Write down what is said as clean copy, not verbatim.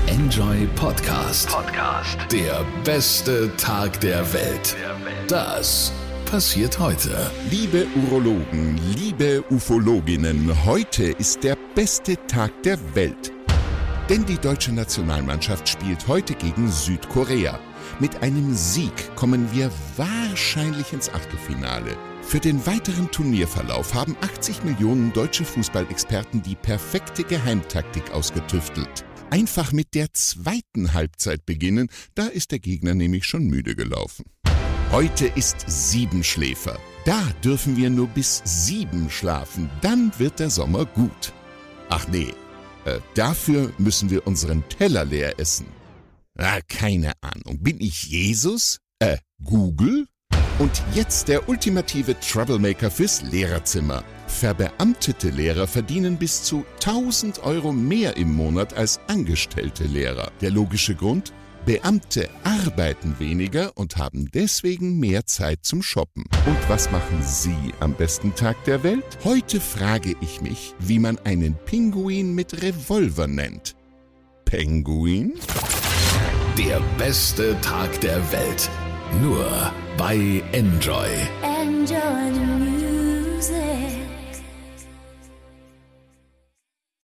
Enjoy Podcast. Der beste Tag der Welt. Das passiert heute. Liebe Urologen, liebe Ufologinnen, heute ist der beste Tag der Welt. Denn die deutsche Nationalmannschaft spielt heute gegen Südkorea. Mit einem Sieg kommen wir wahrscheinlich ins Achtelfinale. Für den weiteren Turnierverlauf haben 80 Millionen deutsche Fußballexperten die perfekte Geheimtaktik ausgetüftelt. Einfach mit der zweiten Halbzeit beginnen, da ist der Gegner nämlich schon müde gelaufen. Heute ist Siebenschläfer. Da dürfen wir nur bis 7 schlafen, dann wird der Sommer gut. Ach nee, dafür müssen wir unseren Teller leer essen. Keine Ahnung, bin ich Jesus? Google? Und jetzt der ultimative Troublemaker fürs Lehrerzimmer. Verbeamtete Lehrer verdienen bis zu 1.000 Euro mehr im Monat als angestellte Lehrer. Der logische Grund? Beamte arbeiten weniger und haben deswegen mehr Zeit zum Shoppen. Und was machen Sie am besten Tag der Welt? Heute frage ich mich, wie man einen Pinguin mit Revolver nennt. Penguin? Der beste Tag der Welt. Nur bei Enjoy. Enjoy the music.